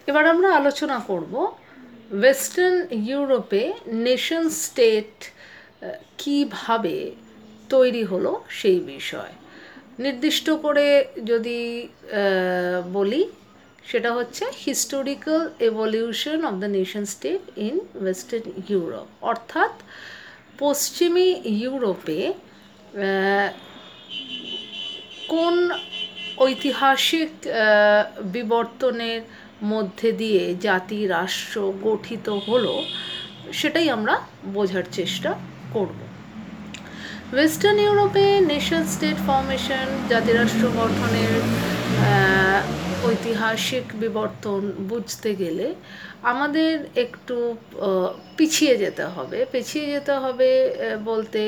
এবার আমরা আলোচনা করব ওয়েস্টার্ন ইউরোপে নেশন স্টেট কীভাবে তৈরি হলো সেই বিষয় নির্দিষ্ট করে যদি বলি, সেটা হচ্ছে historical evolution of the nation state in western Europe. অর্থাৎ পশ্চিমী ইউরোপে কোন ঐতিহাসিক বিবর্তনের মধ্যে দিয়ে জাতি রাষ্ট্র গঠিত হলো সেটাই আমরা বোঝার চেষ্টা করব। ওয়েস্টার্ন ইউরোপে নেশন স্টেট ফর্মেশন, জাতিরাষ্ট্র গঠনের ঐতিহাসিক বিবর্তন বুঝতে গেলে আমাদের একটু পিছিয়ে যেতে হবে বলতে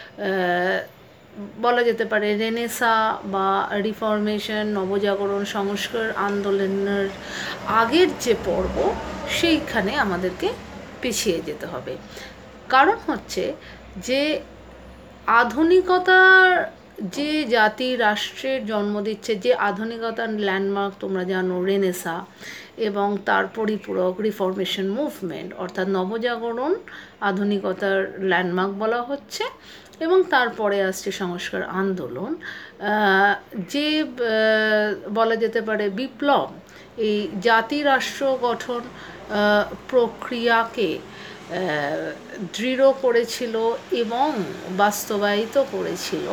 বলা যেতে পারে রেনেসা বা রিফরমেশন, নবজাগরণ, সংস্কার আন্দোলনের আগের যে পর্ব সেইখানে আমাদেরকে পিছিয়ে যেতে হবে। কারণ হচ্ছে যে আধুনিকতার যে জাতি রাষ্ট্রের জন্ম দিচ্ছে, যে আধুনিকতার ল্যান্ডমার্ক তোমরা জানো রেনেসা এবং তার পরিপূরক রিফরমেশন মুভমেন্ট, অর্থাৎ নবজাগরণ আধুনিকতার ল্যান্ডমার্ক বলা হচ্ছে, এবং তারপরে আসছে সংস্কার আন্দোলন, যে বলা যেতে পারে বিপ্লব এই জাতি রাষ্ট্র গঠন প্রক্রিয়াকে দৃঢ় করেছিল এবং বাস্তবায়িত করেছিল।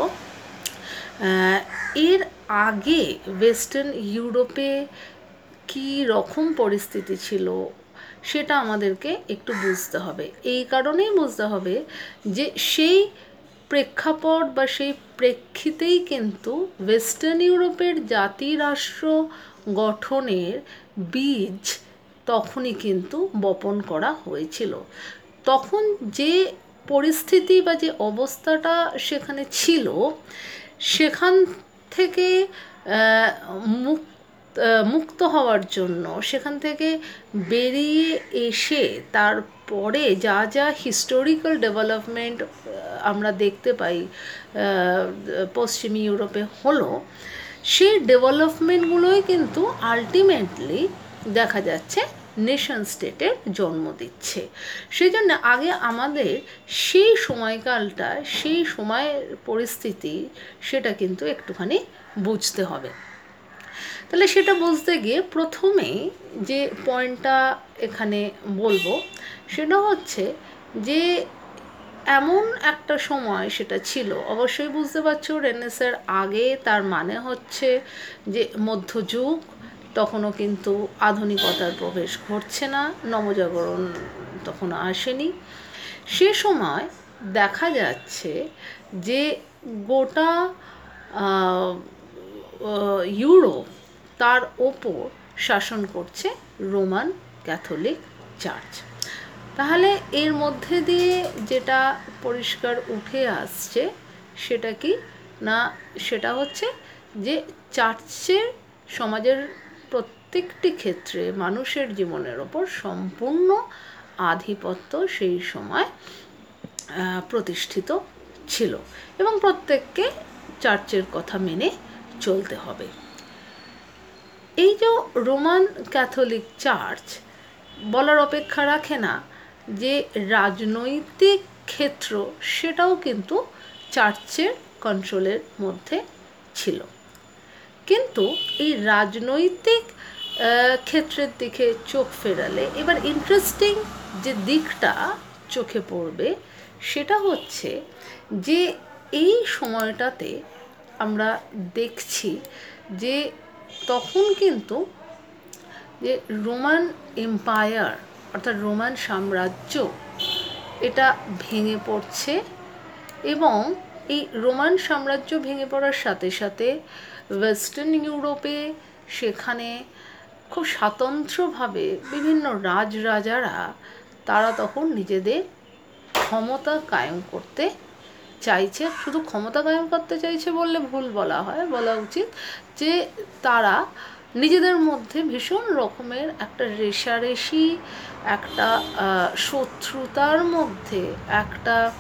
এর আগে ওয়েস্টার্ন ইউরোপে কী রকম পরিস্থিতি ছিল সেটা আমাদেরকে একটু বুঝতে হবে। এই কারণেই বুঝতে হবে যে সেই প্রেক্ষাপট বা সেই প্রেক্ষিতেই কিন্তু ওয়েস্টার্ন ইউরোপের জাতি রাষ্ট্র গঠনের বীজ তখনই কিন্তু বপন করা হয়েছিল। তখন যে পরিস্থিতি বা যে অবস্থাটা সেখানে ছিল, সেখান থেকে মুক্ত হওয়ার জন্য, সেখান থেকে বেরিয়ে এসে তারপরে যা যা হিস্টোরিক্যাল ডেভেলপমেন্ট আমরা দেখতে পাই পশ্চিমী ইউরোপে হলো, সেই ডেভেলপমেন্টগুলোই কিন্তু আলটিমেটলি দেখা যাচ্ছে নেশন স্টেটের জন্ম দিচ্ছে। সেই জন্য আগে আমাদের সেই সময়কালটা, সেই সময়ের পরিস্থিতি, সেটা কিন্তু একটুখানি বুঝতে হবে। তাহলে সেটা বুঝতে গিয়ে প্রথমেই যে পয়েন্টটা এখানে বলবো সেটা হচ্ছে যে এমন একটা সময় সেটা ছিল, অবশ্যই বুঝতে পারছো রেনেসার আগে, তার মানে হচ্ছে যে মধ্যযুগ, তখনও কিন্তু আধুনিকতার প্রবেশ ঘটছে না, নবজাগরণ তখন আসেনি। সে সময় দেখা যাচ্ছে যে গোটা ইউরোপ তার ওপর শাসন করছে রোমান ক্যাথলিক চার্চ। তাহলে এর মধ্যে দিয়ে যেটা পরিষ্কার উঠে আসছে সেটা কি না, সেটা হচ্ছে যে চার্চের সমাজের প্রত্যেকটি ক্ষেত্রে মানুষের জীবনের ওপর সম্পূর্ণ আধিপত্য সেই সময় প্রতিষ্ঠিত ছিল এবং প্রত্যেককে চার্চের কথা মেনে চলতে হবে। এই যে রোমান ক্যাথলিক চার্চ বলার অপেক্ষা রাখে না যে রাজনৈতিক ক্ষেত্র, সেটাও কিন্তু চার্চের কন্ট্রোলের মধ্যে ছিল। কিন্তু এই রাজনৈতিক ক্ষেত্রের দিকে চোখ ফেরালে এবার ইন্টারেস্টিং যে দিকটা চোখে পড়বে সেটা হচ্ছে যে এই সময়টাতে আমরা দেখছি যে তখন কিন্তু যে রোমান এম্পায়ার অর্থাৎ রোমান সাম্রাজ্য এটা ভেঙে পড়ছে, এবং এই রোমান সাম্রাজ্য ভেঙে পড়ার সাথে সাথে ওয়েস্টার্ন ইউরোপে সেখানে খুব স্বতন্ত্রভাবে বিভিন্ন রাজারা তারা তখন নিজেদের ক্ষমতা কায়েম করতে চাইছে। শুধু ক্ষমতা কায়েম করতে চাইছে বললে ভুল বলা উচিত যে তারা নিজেদের মধ্যে ভীষণ রকমের একটা রেষারেষি, একটা শত্রুতার মধ্যে, একটা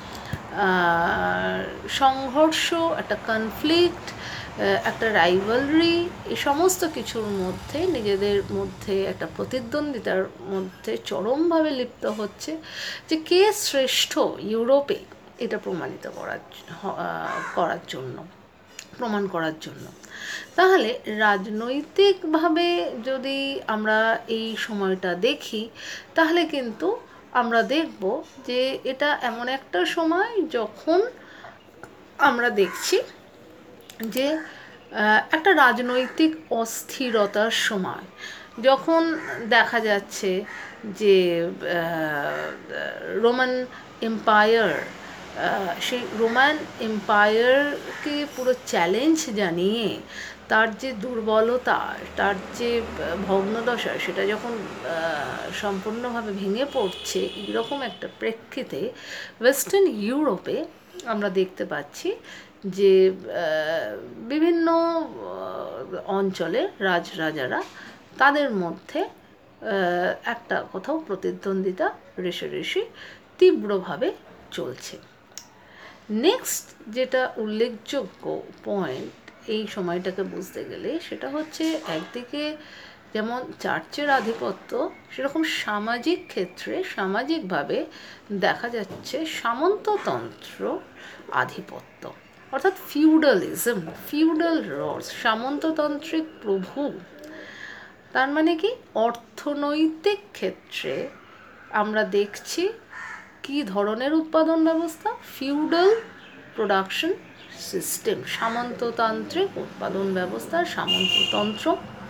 সংঘর্ষ, একটা কনফ্লিক্ট, একটা রাইভালরি, এই সমস্ত কিছুর মধ্যে নিজেদের মধ্যে একটা প্রতিদ্বন্দ্বিতার মধ্যে চরমভাবে লিপ্ত হচ্ছে যে কে শ্রেষ্ঠ ইউরোপে, এটা প্রমাণিত করার জন্য, প্রমাণ করার জন্য। তাহলে রাজনৈতিকভাবে যদি আমরা এই সময়টা দেখি, তাহলে কিন্তু আমরা দেখব যে এটা এমন একটা সময় যখন আমরা দেখছি যে একটা রাজনৈতিক অস্থিরতার সময়, যখন দেখা যাচ্ছে যে রোমান এম্পায়ার, সেই রোমান এম্পায়ারকে পুরো চ্যালেঞ্জ জানিয়ে তার যে দুর্বলতা, তার যে ভগ্নদশা, সেটা যখন সম্পূর্ণভাবে ভেঙে পড়ছে, এইরকম একটা প্রেক্ষিতে ওয়েস্টার্ন ইউরোপে আমরা দেখতে পাচ্ছি যে বিভিন্ন অঞ্চলে রাজরাজারা তাদের মধ্যে একটা কোথাও প্রতিদ্বন্দ্বিতা রেষারেষি তীব্রভাবে চলছে। নেক্সট যেটা উল্লেখযোগ্য পয়েন্ট এই সময়টাকে বুঝতে গেলে, সেটা হচ্ছে একদিকে যেমন চার্চের আধিপত্য, সেরকম সামাজিক ক্ষেত্রে সামাজিকভাবে দেখা যাচ্ছে সামন্ততন্ত্র আধিপত্য, অর্থাৎ ফিউডালিজম, ফিউডাল রস, সামন্ততান্ত্রিক প্রভু। তার মানে কি, অর্থনৈতিক ক্ষেত্রে আমরা দেখছি কি ধরনের উৎপাদন ব্যবস্থা, ফিউডাল প্রোডাকশন সিস্টেম, সামন্ততান্ত্রিক উৎপাদন ব্যবস্থা, সামন্ততন্ত্র।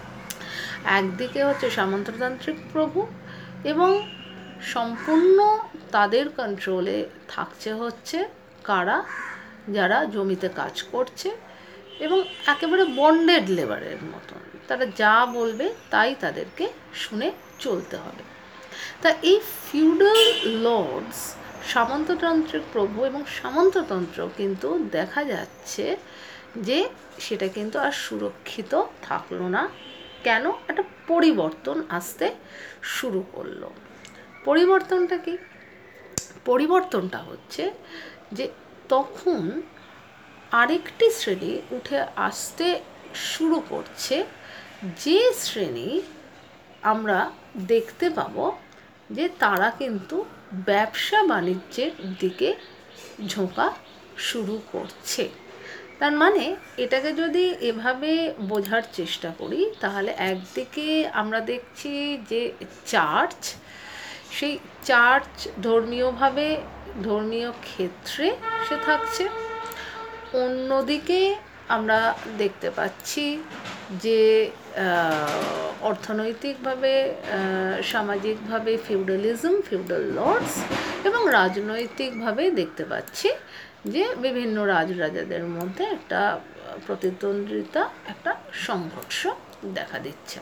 একদিকে হচ্ছে সামন্ততান্ত্রিক প্রভু এবং সম্পূর্ণ তাদের কন্ট্রোলে থাকছে হচ্ছে কারা, যারা জমিতে কাজ করছে এবং একেবারে বন্ডেড লেবারের মতন, তারা যা বলবে তাই তাদেরকে শুনে চলতে হবে। তা এই ফিউডাল লর্ডস, সামন্ততান্ত্রিক প্রভু এবং সামন্ততন্ত্র কিন্তু দেখা যাচ্ছে যে সেটা কিন্তু আর সুরক্ষিত থাকলো না। কেন? একটা পরিবর্তন আসতে শুরু করলো। পরিবর্তনটা কি? পরিবর্তনটা হচ্ছে যে তখন আরেকটি শ্রেণী উঠে আসতে শুরু করছে, যে শ্রেণী আমরা দেখতে পাবো যে তারা কিন্তু ব্যবসা বাণিজ্যের দিকে ঝোঁকা শুরু করছে। তার মানে এটাকে যদি এভাবে বোঝার চেষ্টা করি, তাহলে একদিকে আমরা দেখছি যে চার্চ, সেই চার্চ ধর্মীয়ভাবে, ধর্মীয় ক্ষেত্রে সে থাকছে। অন্যদিকে আমরা দেখতে পাচ্ছি যে অর্থনৈতিকভাবে, সামাজিকভাবে ফিউডালিজম, ফিউডাল লর্ডস, এবং রাজনৈতিকভাবে দেখতে পাচ্ছি যে বিভিন্ন রাজরাজাদের মধ্যে একটা প্রতিদ্বন্দ্বিতা, একটা সংঘর্ষ দেখা দিচ্ছে।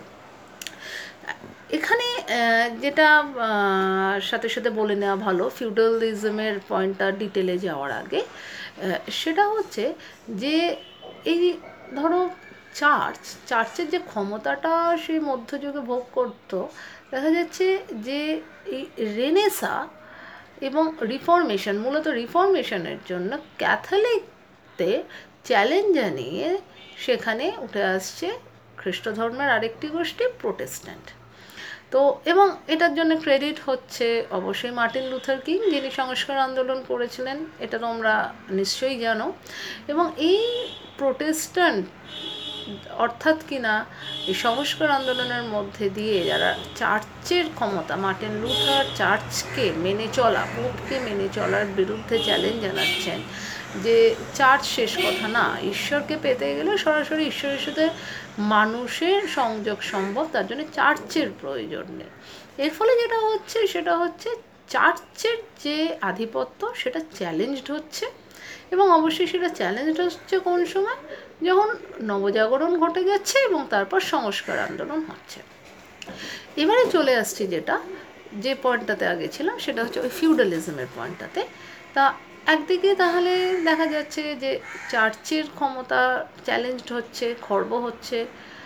এখানে যেটা সাথে সাথে বলে নেওয়া ভালো, ফিউডালিজমের পয়েন্টটা ডিটেলে যাওয়ার আগে, সেটা হচ্ছে যে এই ধরো চার্চের যে ক্ষমতাটা সে মধ্যযুগে ভোগ করত, দেখা যাচ্ছে যে এই রেনেসা এবং রিফর্মেশন, মূলত রিফর্মেশনের জন্য ক্যাথলিকতে চ্যালেঞ্জ জানিয়ে সেখানে উঠে আসছে খ্রিস্ট ধর্মের আরেকটি গোষ্ঠী, প্রোটেস্ট্যান্ট। তো এবং এটার জন্য ক্রেডিট হচ্ছে অবশ্যই মার্টিন লুথার কিং, যিনি সংস্কার আন্দোলন করেছিলেন, এটা তোমরা নিশ্চয়ই জানো। এবং এই প্রোটেস্ট্যান্ট অর্থাৎ কিনা এই সংস্কার আন্দোলনের মধ্যে দিয়ে যারা চার্চের ক্ষমতা, মার্টিন লুথার চার্চকে মেনে চলা, পোপকে মেনে চলার বিরুদ্ধে চ্যালেঞ্জ জানাচ্ছেন যে চার্চ শেষ কথা না, ঈশ্বরকে পেতে গেলে সরাসরি ঈশ্বরের সাথে মানুষের সংযোগ সম্ভব, তার জন্য চার্চের প্রয়োজন নেই। এর ফলে যেটা হচ্ছে সেটা হচ্ছে চার্চের যে আধিপত্য সেটা চ্যালেঞ্জড হচ্ছে, এবং অবশ্যই সেটা চ্যালেঞ্জড হচ্ছে কোন সময়, যখন নবজাগরণ ঘটে যাচ্ছে এবং তারপর সংস্কার আন্দোলন হচ্ছে। এবারে চলে আসছি যে পয়েন্টটাতে আগে ছিলাম, সেটা হচ্ছে ওই ফিউডালিজমের পয়েন্টটাতে। তা একদিকে তাহলে দেখা যাচ্ছে যে চার্চের ক্ষমতা চ্যালেঞ্জড হচ্ছে, খর্ব হচ্ছে,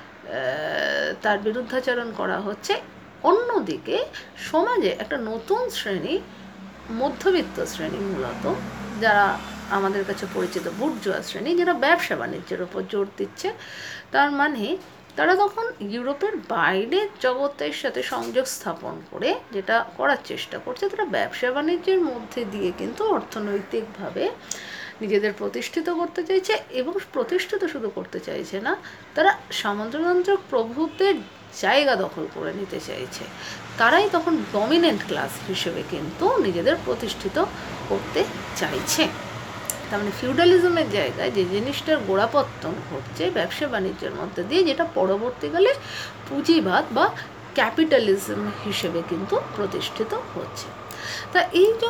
তার বিরুদ্ধাচরণ করা হচ্ছে। অন্যদিকে সমাজে একটা নতুন শ্রেণী, মধ্যবিত্ত শ্রেণী মূলত, যারা আমাদের কাছে পরিচিত বুর্জোয়া শ্রেণী, যারা ব্যবসা বাণিজ্যের ওপর জোর দিচ্ছে। তার মানে তারা তখন ইউরোপের বাইরের জগতের সাথে সংযোগ স্থাপন করে যেটা করার চেষ্টা করছে, তারা ব্যবসা বাণিজ্যের মধ্যে দিয়ে কিন্তু অর্থনৈতিকভাবে নিজেদের প্রতিষ্ঠিত করতে চাইছে। এবং প্রতিষ্ঠিত শুধু করতে চাইছে না, তারা সামন্ততান্ত্রিক প্রভুত্বের জায়গা দখল করে নিতে চাইছে। তারাই তখন ডমিনেন্ট ক্লাস হিসেবে কিন্তু নিজেদের প্রতিষ্ঠিত করতে চাইছে। তার মানে ফিউডালিজমের জায়গায় যে জিনিসটার গোড়াপত্তন ঘটছে ব্যবসা বাণিজ্যের মধ্যে দিয়ে, যেটা পরবর্তীকালে পুঁজিবাদ বা ক্যাপিটালিজম হিসেবে কিন্তু প্রতিষ্ঠিত হচ্ছে। তা এই যে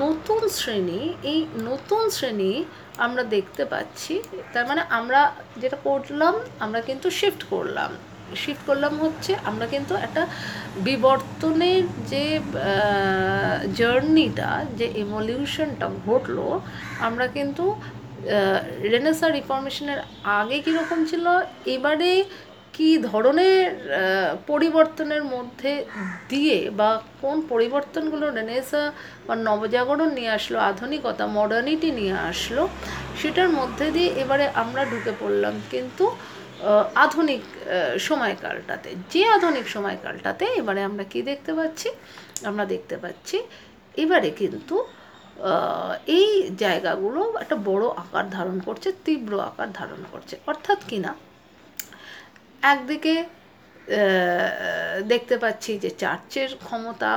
নতুন শ্রেণী আমরা দেখতে পাচ্ছি, তার মানে আমরা যেটা করলাম, আমরা কিন্তু শিফট করলাম হচ্ছে আমরা কিন্তু একটা বিবর্তনের যে জার্নিটা, যে ইভলিউশনটা ঘটলো, আমরা কিন্তু রেনেসাঁ রিফর্মেশনের আগে কীরকম ছিল, এবারে কী ধরনের পরিবর্তনের মধ্যে দিয়ে বা কোন পরিবর্তনগুলো রেনেসাঁ বা নবজাগরণ নিয়ে আসলো, আধুনিকতা মডার্নিটি নিয়ে আসলো, সেটার মধ্যে দিয়ে এবারে আমরা ঢুকে পড়লাম কিন্তু আধুনিক সময়কালটাতে। যে আধুনিক সময়কালটাতে এবারে আমরা কি দেখতে পাচ্ছি, আমরা দেখতে পাচ্ছি এবারে কিন্তু এই জায়গাগুলো একটা বড় আকার ধারণ করছে, তীব্র আকার ধারণ করছে। অর্থাৎ কি না, একদিকে দেখতে পাচ্ছি যে চার্চের ক্ষমতা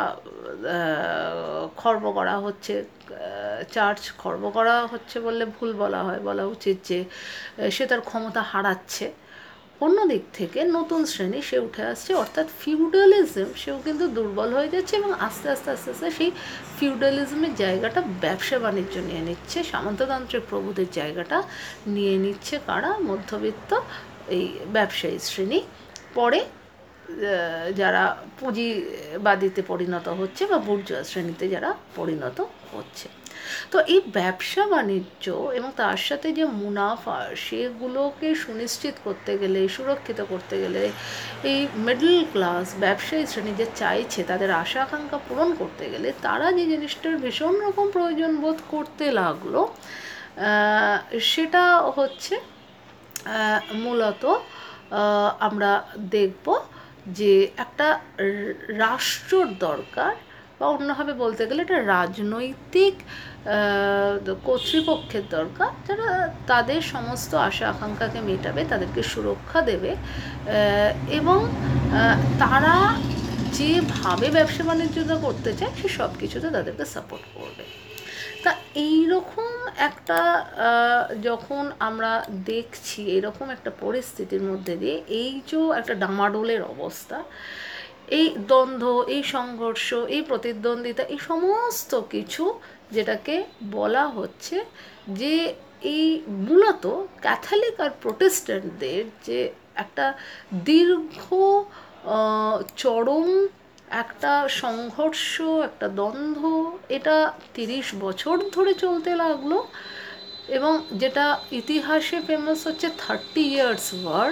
খর্ব করা হচ্ছে, চার্চ খর্ব করা হচ্ছে বললে ভুল বলা উচিত যে সে তার ক্ষমতা হারাচ্ছে। অন্য দিক থেকে নতুন শ্রেণী সে উঠে আসছে, অর্থাৎ ফিউডালিজম সেও কিন্তু দুর্বল হয়ে যাচ্ছে এবং আস্তে আস্তে সেই ফিউডালিজমের জায়গাটা ব্যবসা বাণিজ্য নিয়ে নিচ্ছে, সামন্ততান্ত্রিক প্রভুদের জায়গাটা নিয়ে নিচ্ছে কারা, মধ্যবিত্ত এই ব্যবসায়ী শ্রেণী। পরে যারা পুঁজিবাদীতে পরিণত হচ্ছে বা বুর্জোয়া শ্রেণীতে যারা পরিণত হচ্ছে। তো এই ব্যবসা বাণিজ্য এবং তার সাথে যে মুনাফা, সেগুলোকে সুনিশ্চিত করতে গেলে, সুরক্ষিত করতে গেলে, এই মিডল ক্লাস ব্যবসায়ী শ্রেণী যে চাইছে তাদের আশা আকাঙ্ক্ষা পূরণ করতে গেলে, তারা যে জিনিসটার ভীষণ রকম প্রয়োজন বোধ করতে লাগলো, সেটা হচ্ছে মূলত আমরা দেখব যে একটা রাষ্ট্রর দরকার, বা অন্যভাবে বলতে গেলে একটা রাজনৈতিক কর্তৃপক্ষের দরকার, যারা তাদের সমস্ত আশা আকাঙ্ক্ষাকে মেটাবে, তাদেরকে সুরক্ষা দেবে এবং তারা যেভাবে ব্যবসা বাণিজ্যটা করতে চায় সে সব কিছুতে তাদেরকে সাপোর্ট করবে। তা এইরকম একটা যখন আমরা দেখছি, এরকম একটা পরিস্থিতির মধ্যে দিয়ে এই যে একটা ডামাডোলের অবস্থা, এই দ্বন্দ্ব, এই সংঘর্ষ, এই প্রতিদ্বন্দ্বিতা, এই সমস্ত কিছু যেটাকে বলা হচ্ছে যে এই মূলত ক্যাথলিক আর প্রোটেস্ট্যান্টদের যে একটা দীর্ঘ চরম একটা সংঘর্ষ, একটা দ্বন্দ্ব, এটা 30 বছর ধরে চলতে লাগলো। এবং যেটা ইতিহাসে ফেমাস হচ্ছে 30 years war,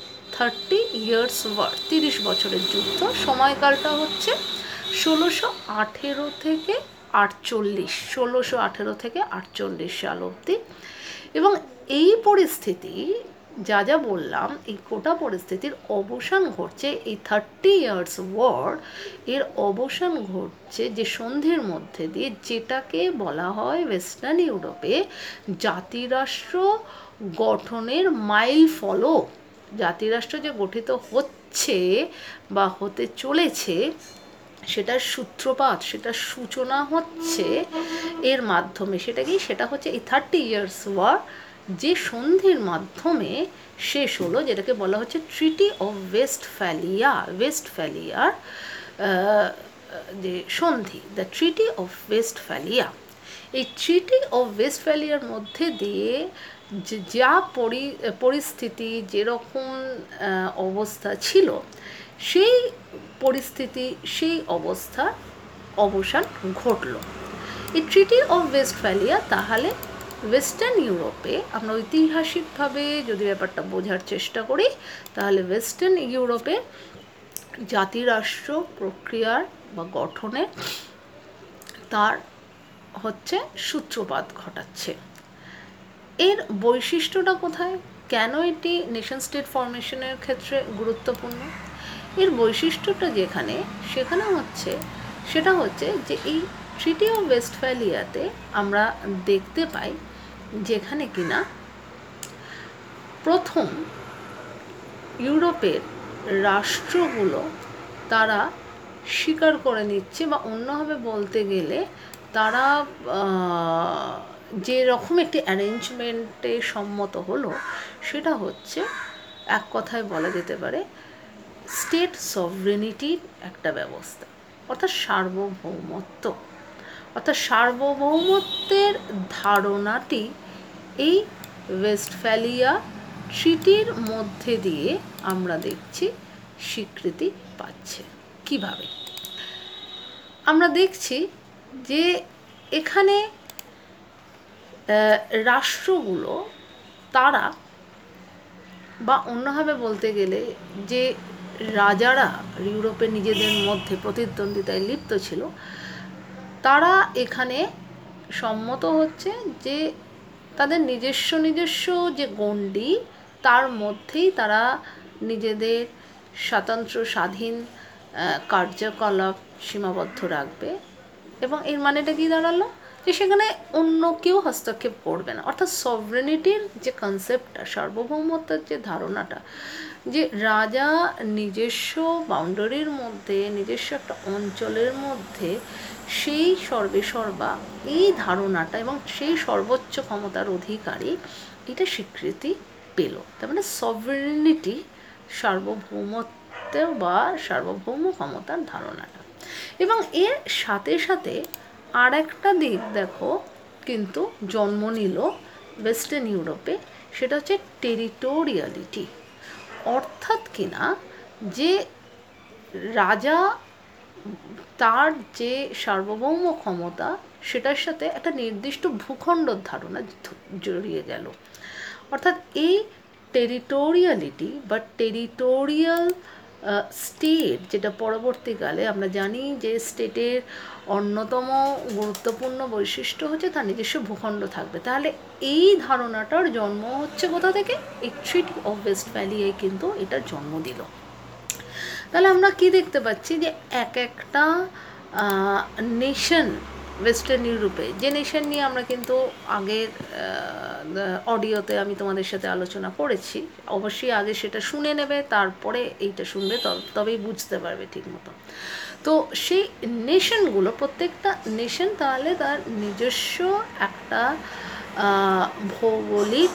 30 বছরের যুদ্ধ। সময়কালটা হচ্ছে 1618 থেকে 1618 সাল অবধি। এবং এই পরিস্থিতি যা বললাম, এই গোটা পরিস্থিতির অবসান ঘটছে এই 30 years war, এর অবসান ঘটছে যে সন্ধির মধ্যে দিয়ে, যেটাকে বলা হয় ওয়েস্টার্ন ইউরোপে জাতিরাষ্ট্র গঠনের মাইল ফলক। জাতিরাষ্ট্র যে গঠিত হচ্ছে বা হতে চলেছে, সেটার সূত্রপাত, সেটার সূচনা হচ্ছে এর মাধ্যমে। সেটা হচ্ছে এই 30 years war, যে সন্ধির মাধ্যমে শেষ হলো, যেটাকে বলা হচ্ছে ট্রিটি অফ ওয়েস্টফ্যালিয়ার যে সন্ধি, দ্য ট্রিটি অফ ওয়েস্টফ্যালিয়া। এই ট্রিটি অফ ওয়েস্টফ্যালিয়ার মধ্যে দিয়ে যা পরিস্থিতি, যেরকম অবস্থা ছিল, সেই পরিস্থিতি, সেই অবস্থার অবসান ঘটল। এই ট্রিটি অফ ওয়েস্টফ্যালিয়া তাহলে ওয়েস্টার্ন ইউরোপে, আমরা ঐতিহাসিকভাবে যদি ব্যাপারটা বোঝার চেষ্টা করি, তাহলে ওয়েস্টার্ন ইউরোপে জাতিরাষ্ট্র প্রক্রিয়ার বা গঠনে তার হচ্ছে সূত্রপাত ঘটাচ্ছে। এর বৈশিষ্ট্যটা কোথায়? কেন এটি নেশন স্টেট ফরমেশনের ক্ষেত্রে গুরুত্বপূর্ণ? এর বৈশিষ্ট্যটা সেটা হচ্ছে যে এই ট্রিটি অফ ওয়েস্টফ্যালিয়াতে আমরা দেখতে পাই যেখানে কিনা প্রথম ইউরোপের রাষ্ট্রগুলো তারা স্বীকার করে নিচ্ছে, বা অন্যভাবে বলতে গেলে তারা যে রকম একটি অ্যারেঞ্জমেন্টে সম্মত হলো সেটা হচ্ছে এক কথায় বলা যেতে পারে স্টেট সভরেনিটির একটা ব্যবস্থা, অর্থাৎ সার্বভৌমত্ব। অর্থাৎ সার্বভৌমত্বের ধারণাটি এই ওয়েস্টফ্যালিয়া ট্রিটির মধ্যে দিয়ে আমরা দেখছি স্বীকৃতি পাচ্ছে। কিভাবে? আমরা দেখছি যে এখানে রাষ্ট্রগুলো তারা, বা অন্যভাবে বলতে গেলে যে রাজারা ইউরোপে নিজেদের মধ্যে প্রতিদ্বন্দ্বিতায় লিপ্ত ছিল, তারা এখানে সম্মত হচ্ছে যে তাদের নিজস্ব যে গণ্ডি তার মধ্যেই তারা নিজেদের স্বতন্ত্র স্বাধীন কার্যকলাপ সীমাবদ্ধ রাখবে। এবং এর মানেটা কি দাঁড়ালো? যে সেখানে অন্য কেউ হস্তক্ষেপ করবে না। অর্থাৎ সভরেনিটির যে কনসেপ্টটা, সার্বভৌমত্বের যে ধারণাটা, যে রাজা নিজস্ব বাউন্ডারির মধ্যে, নিজস্ব একটা অঞ্চলের মধ্যে সেই সর্বেসর্বা, এই ধারণাটা এবং সেই সর্বোচ্চ ক্ষমতার অধিকারী, এটা স্বীকৃতি পেল। তার মানে সভরেনিটি, সার্বভৌমত্ব বা সার্বভৌম ক্ষমতার ধারণাটা। এবং এর সাথে সাথে আর একটা দিক দেখো কিন্তু জন্ম নিল ওয়েস্টার্ন ইউরোপে, সেটা হচ্ছে টেরিটোরিয়ালিটি। অর্থাৎ কিনা যে রাজা তার যে সার্বভৌম ক্ষমতা সেটার সাথে একটা নির্দিষ্ট ভূখণ্ডর ধারণা জড়িয়ে গেল। অর্থাৎ এই টেরিটোরিয়ালিটি বা টেরিটোরিয়াল স্টেট, যেটা পরবর্তীকালে আমরা জানি যে স্টেটের অন্যতম গুরুত্বপূর্ণ বৈশিষ্ট্য হচ্ছে তার নিজস্ব ভূখণ্ড থাকবে। তাহলে এই ধারণাটার জন্ম হচ্ছে কোথা থেকে? এই ট্রিটি অফ ওয়েস্টফ্যালিয়ায় কিন্তু এটার জন্ম দিল। তাহলে আমরা কি দেখতে পাচ্ছি যে এক একটা নেশন ওয়েস্টার্ন ইউরোপে, যে নেশন নিয়ে আমরা কিন্তু আগের অডিওতে আমি তোমাদের সাথে আলোচনা করেছি, অবশ্যই আগে সেটা শুনে নেবে, তারপরে এইটা শুনবে, তবেই বুঝতে পারবে ঠিক মতো। তো সেই নেশনগুলো, প্রত্যেকটা নেশন তাহলে তার নিজস্ব একটা ভৌগোলিক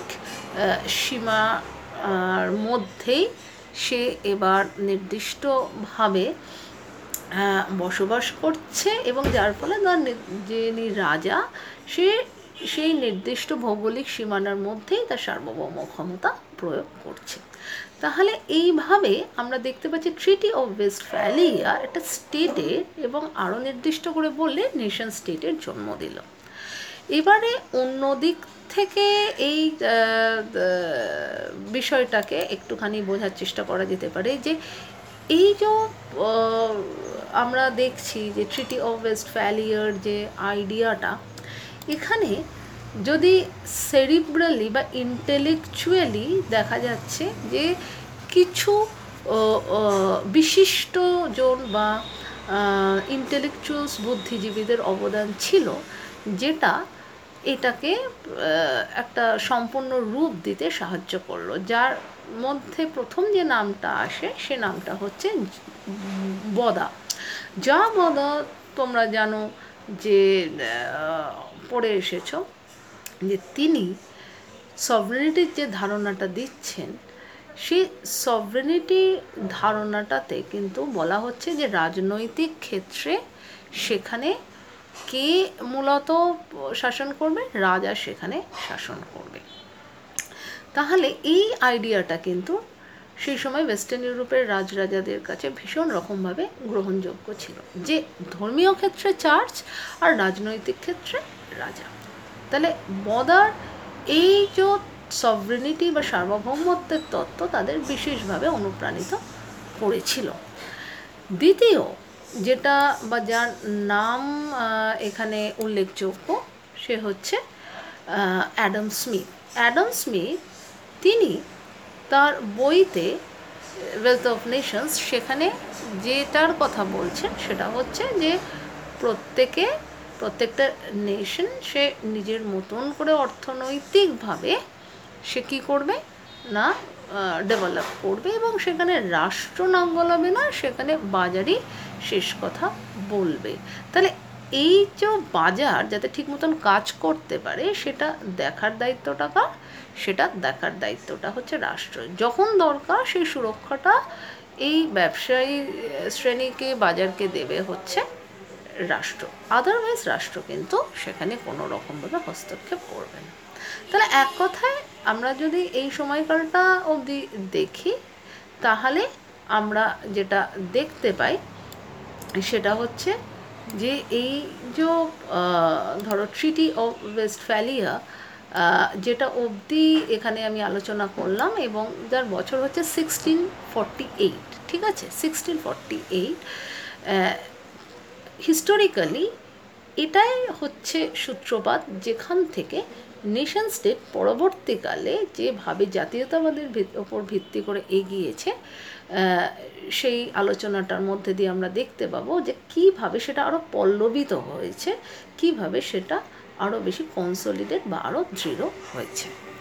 সীমার মধ্যেই সে এবার নির্দিষ্টভাবে বসবাস করছে, এবং যার ফলে তার যিনি রাজা সে সেই নির্দিষ্ট ভৌগোলিক সীমানার মধ্যেই তার সার্বভৌম ক্ষমতা প্রয়োগ করছে। তাহলে এইভাবে আমরা দেখতে পাচ্ছি ট্রিটি অফ ওয়েস্টফ্যালিয়া একটা স্টেটের, এবং আরও নির্দিষ্ট করে বললে নেশন স্টেটের জন্ম দিল। এবারে অন্য দিক থেকে এই বিষয়টাকে একটুখানি বোঝার চেষ্টা করা যেতে পারে যে এই যে আমরা দেখছি যে ট্রিটি অফ ওয়েস্টফ্যালিয়ার যে আইডিয়াটা, এখানে যদি সেরিব্রালি বা ইন্টেলেকচুয়ালি দেখা যাচ্ছে যে কিছু বিশিষ্ট জন বা ইন্টেলেকচুয়ালস, বুদ্ধিজীবীদের অবদান ছিল, যেটা এটাকে একটা সম্পূর্ণ রূপ দিতে সাহায্য করলো। যার মধ্যে প্রথম যে নামটা আসে সে নামটা হচ্ছে বদা। যা বদা তোমরা জানো যে পড়ে এসেছ, যে তিনি সভরেনিটির যে ধারণাটা দিচ্ছেন, সেই সভরেনিটি ধারণাটাতে কিন্তু বলা হচ্ছে যে রাজনৈতিক ক্ষেত্রে সেখানে কে মূলত শাসন করবে? রাজা সেখানে শাসন করবে। তাহলে এই আইডিয়াটা কিন্তু সেই সময় ওয়েস্টার্ন ইউরোপের রাজরাজাদের কাছে ভীষণ রকমভাবে গ্রহণযোগ্য ছিল, যে ধর্মীয় ক্ষেত্রে চার্চ আর রাজনৈতিক ক্ষেত্রে রাজা। তাহলে বদার এই যে সভরেনিটি বা সার্বভৌমত্বের তত্ত্ব তাদের বিশেষভাবে অনুপ্রাণিত করেছিল। দ্বিতীয় যেটা বা যার নাম এখানে উল্লেখযোগ্য সে হচ্ছে অ্যাডাম স্মিথ। অ্যাডাম স্মিথ তিনি তার বইতে ওয়েলথ অফ নেশনস সেখানে যেটার কথা বলছেন সেটা হচ্ছে যে প্রত্যেকটা নেশন সে নিজের মতন করে অর্থনৈতিকভাবে সে কী করবে না ডেভেলপ করবে, এবং সেখানে রাষ্ট্র নাম বলাবে না, সেখানে বাজারই শেষ কথা বলবে। তাহলে এই যে বাজার যাতে ঠিক মতন কাজ করতে পারে সেটা দেখার দায়িত্বটা কার? সেটা দেখার দায়িত্বটা হচ্ছে রাষ্ট্র। যখন দরকার সেই সুরক্ষাটা এই ব্যবসায়ী শ্রেণীকে বাজারকে দেবে হচ্ছে রাষ্ট্র, আদারওয়াইজ রাষ্ট্র কিন্তু সেখানে কোনো রকমভাবে হস্তক্ষেপ করবে না। তাহলে এক কথায় আমরা যদি এই সময়কালটা অবধি দেখি তাহলে আমরা যেটা দেখতে পাই সেটা হচ্ছে যে এই যে ধরো ট্রিটি অফ ওয়েস্টফ্যালিয়া যেটা অবধি এখানে আমি আলোচনা করলাম, এবং যার বছর হচ্ছে 1648, ঠিক আছে, 1648। হিস্টোরিক্যালি এটাই হচ্ছে সূত্রপাত যেখান থেকে নেশন স্টেট পরবর্তীকালে যেভাবে জাতীয়তাবাদের ওপর ভিত্তি করে এগিয়েছে সেই আলোচনাটার মধ্যে দিয়ে আমরা দেখতে পাবো যে কীভাবে সেটা আরও পল্লবিত হয়েছে, কীভাবে সেটা আরও বেশি কনসলিডেট বা আরও দৃঢ় হয়েছে।